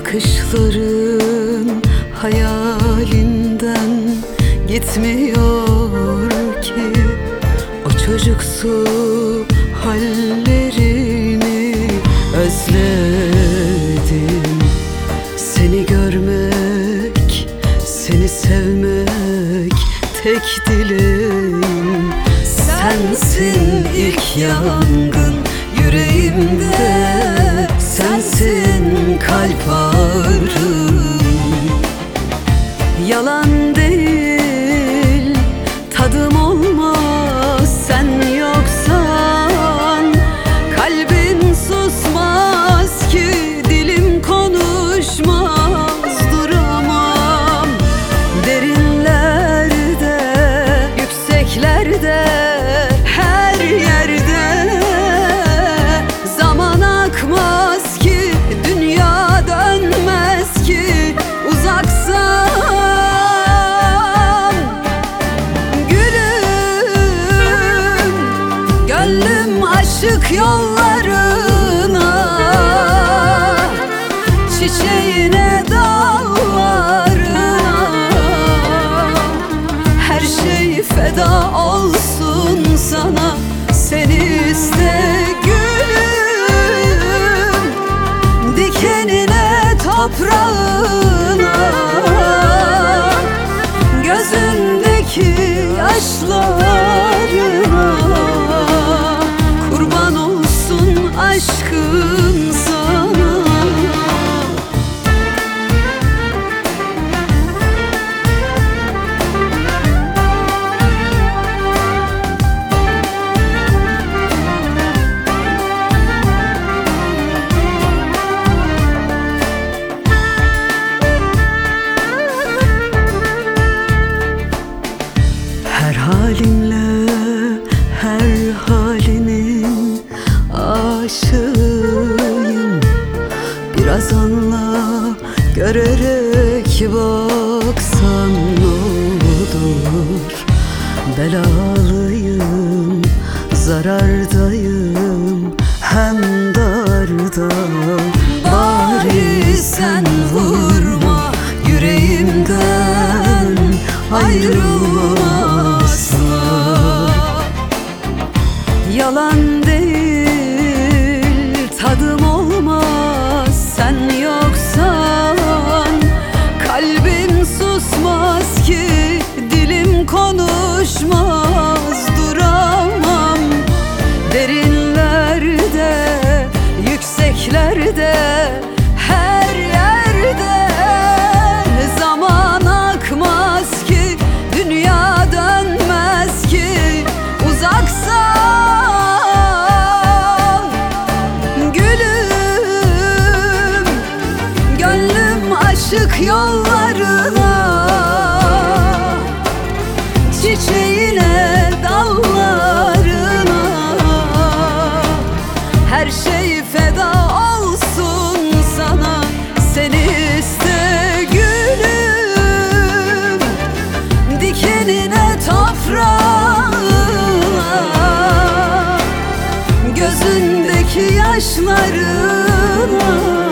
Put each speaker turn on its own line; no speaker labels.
Bakışların hayalinden gitmiyor ki. O çocuksu hallerini özledim. Seni görmek, seni sevmek tek dileğim. Sensin ilk yangın yüreğimde, sensin kalp ağrım. Yalan değil, tadım olmaz sen yoksan. Kalbin susmaz ki, dilim konuşmaz, duramam. Derinlerde, yükseklerde, her yerde zaman akmaz ki, dünya dönmez ki, uzaksan. Gülüm, gönlüm aşık yollarına, çiçeğine, dallarına. Her şey feda olsun sana, seni iste gülüm. Dikenine, toprağına, gözündeki yaşlarına. Kurban olsun aşkım sana. Her halinle, her halinin aşığıyım. Biraz anla, görerek baksan ne olur. Belalıyım, zarardayım, hem darda. Bari sen vurma, yüreğimden ayrılma asla. Yalan değil, tadım olmaz sen yoksan. Kalbim susmaz ki, dilim konuşmaz, duramam. Derinlerde, yükseklerde, her yerde zaman akmaz ki, dünya dönmez ki, uzaksan. Gülüm, gönlüm aşık yollarına, çiçeğine, dallarına. Her şey feda olsun sana, seni iste gülüm. Dikenine, toprağına, gözündeki yaşlarına.